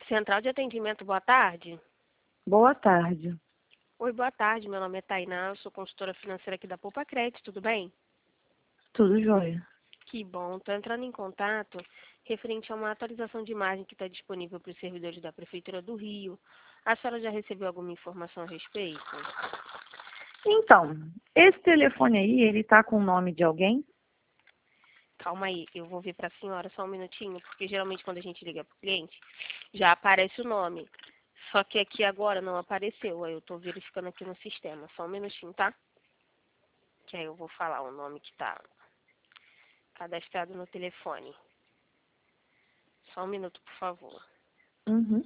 Central de Atendimento, boa tarde. Boa tarde. Oi, boa tarde. Meu nome é Tainá, eu sou consultora financeira aqui da Poupa Crédito, tudo bem? Tudo jóia. Que bom. Estou entrando em contato referente a uma atualização de imagem que está disponível para os servidores da Prefeitura do Rio. A senhora já recebeu alguma informação a respeito? Então, esse telefone aí, ele tá com o nome de alguém? Calma aí, eu vou ver para a senhora só um minutinho, porque geralmente quando a gente liga para o cliente, já aparece o nome. Só que aqui agora não apareceu, aí eu estou verificando aqui no sistema. Só um minutinho, tá? Que aí eu vou falar o nome que está cadastrado no telefone. Só um minuto, por favor. Uhum.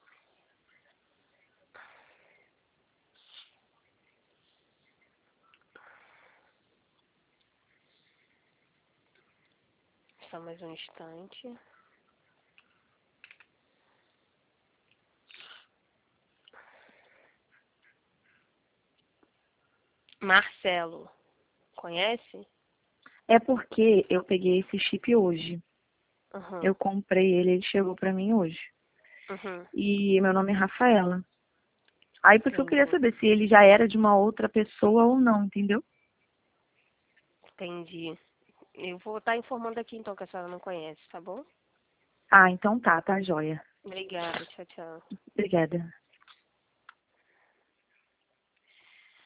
Só mais um instante. Marcelo, conhece? É porque eu peguei esse chip hoje. Uhum, Eu comprei ele, ele chegou pra mim hoje. uhum, E meu nome é Rafaela. Aí por isso que eu queria entendi, saber se ele já era de uma outra pessoa ou não, entendeu? entendi. Eu vou estar informando aqui então que a senhora não conhece, tá bom? Ah, então tá, tá jóia. Obrigada, tchau, tchau. Obrigada.